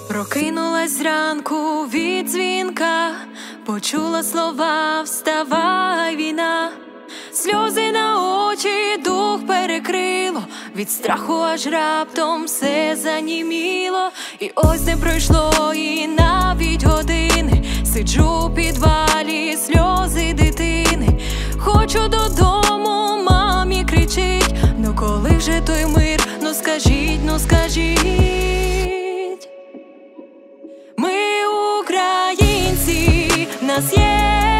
Прокинулась зранку від дзвінка, почула слова «Вставай, війна». Сльози на очі, дух перекрило, від страху аж раптом все заніміло. І ось не пройшло і навіть години, сиджу у підвалі, сльози дитини. Хочу додому, мамі кричить, ну коли вже той мир, ну скажіть, ну скажіть. Ми українці, в нас є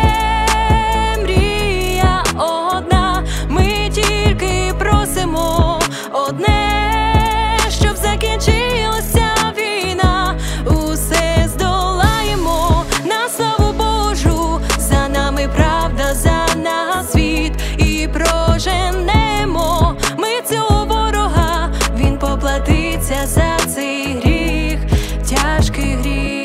мрія одна, ми тільки просимо одне, щоб закінчилася війна. Усе здолаємо на славу Божу, за нами правда, за нас світ, і проженемо ми цього ворога, він поплатиться за цей гріх, тяжкий гріх.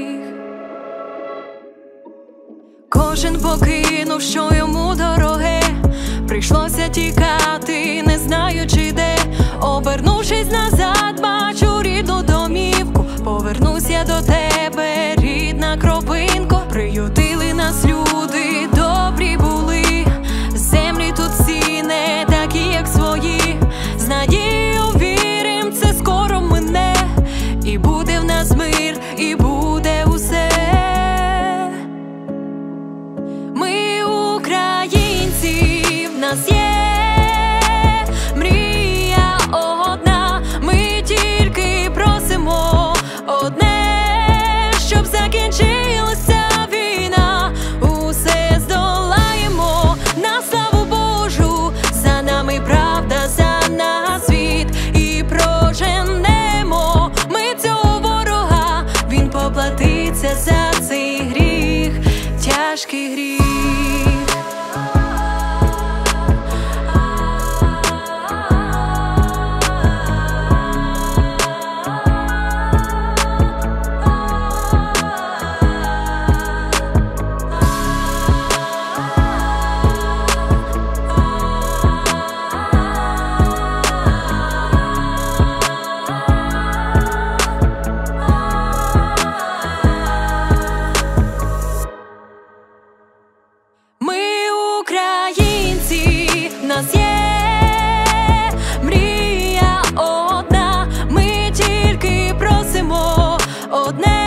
Кожен покинув, що йому дороге, прийшлося тікати, не знаючи де. Обернувшись назад, бачу рідну домівку, повернусь я до тебе, рідна кровинко. Приютили нас люди, добрі були, землі тут всі не такі, як свої. З надією вірим, це скоро мине, і буде в нас мир, і буде усе. Ми українці, в нас є мрія одна, ми тільки просимо одне, щоб закінчилася війна. Усе здолаємо на славу Божу, за нами правда, за нас світ, і проженемо ми цього ворога, він поплатиться за цей гріх, тяжкий гріх. В нас є мрія одна, ми тільки просимо одне,